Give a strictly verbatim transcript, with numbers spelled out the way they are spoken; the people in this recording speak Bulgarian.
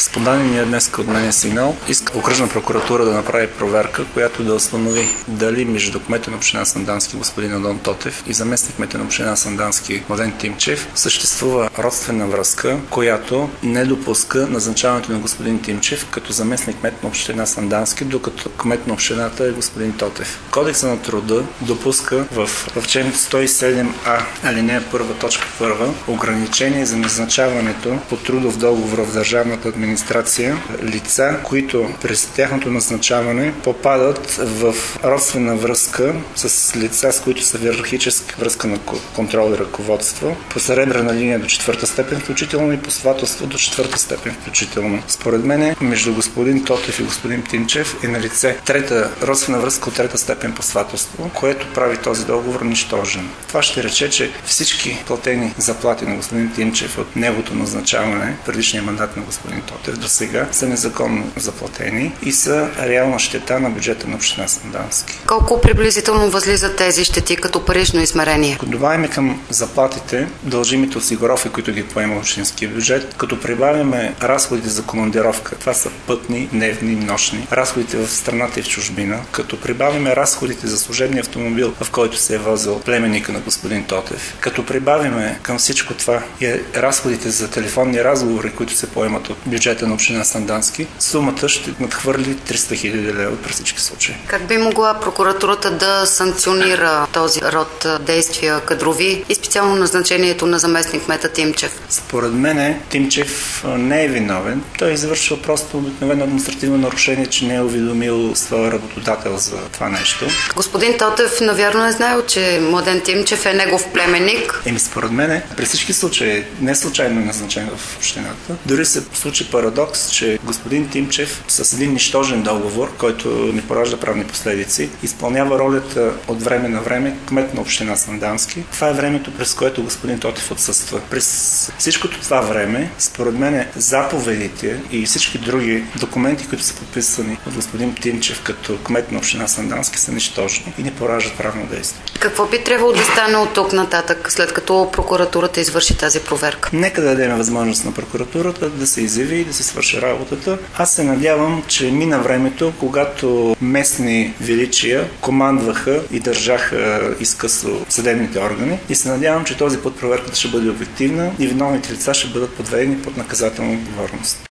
С подадения днес от мен сигнал иска окръжна прокуратура да направи проверка, която да установи дали между кмета на община Сандански господин Андон Тотев и заместник кмета на община Сандански Младен Тимчев съществува родствена връзка, която не допуска назначаването на господин Тимчев като заместник кмет на община Сандански, докато кмет на общината е господин Тотев. Кодекса на труда допуска в, в член сто и седем а, алинея първа, точка първа, ограничение за назначаването по трудов договор в държавната администрация лица, които през тяхното назначаване попадат в родствена връзка с лица, с които са в иерархическа връзка на контрол и ръководство, по съребрена линия до четвърта степен включително и по сватовство до четвърта степен включително. Според мен между господин Тотев и господин Тимчев е на лице трета родствена връзка от трета степен по сватовство, което прави този договор нищожен. Това ще рече, че всички платени заплати на господин Тимчев от неговото назначаване, предишния мандат на господин Тотев до сега, са незаконно заплатени и са реална щета на бюджета на община Сандански. Колко приблизително възлизат тези щети като парично измерение? Ако добавяме към заплатите дължимите осигуровки, които ги поема общинския бюджет, като прибавяме разходите за командировка, това са пътни, дневни, нощни, разходите в страната и в чужбина, като прибавяме разходите за служебния автомобил, в който се е возил племенника на господин Тотев, като прибавяме към всичко това и разходите за телефонни разговори, които се поемат от бюджета на община Сандански, сумата ще надхвърли триста хиляди лева при всички случаи. Как би могла прокуратурата да санкционира този род действия кадрови и специално назначението на заместник кмета Тимчев? Според мен Тимчев не е виновен. Той е извършил просто обикновено административно нарушение, че не е уведомил своя работодател за това нещо. Господин Тотев, навярно е знаел, че Младен Тимчев е негов племенник. Еми според мен, при всички случаи, не случайно е назначен в общината. Дори се случи парадокс, че господин Тимчев с един нищожен договор, който не поражда правни последици, изпълнява ролята от време на време кмет на община Сандански. Това е времето, през което господин Тотев отсъства. През всичкото това време, според мен, заповедите и всички други документи, които са подписани от господин Тимчев като кмет на община Сандански, са нищожни и не пораждат правно действие. Какво би трябвало да стане от тук нататък, след като прокуратурата извърши тази проверка? Нека да дадем възможност на прокуратурата да се изяви и да се свърши работата. Аз се надявам, че мина времето, когато местни величия командваха и държаха изкъсо съдебните органи, и се надявам, че този път проверката ще бъде обективна и виновните лица ще бъдат подведени под наказателна отговорност.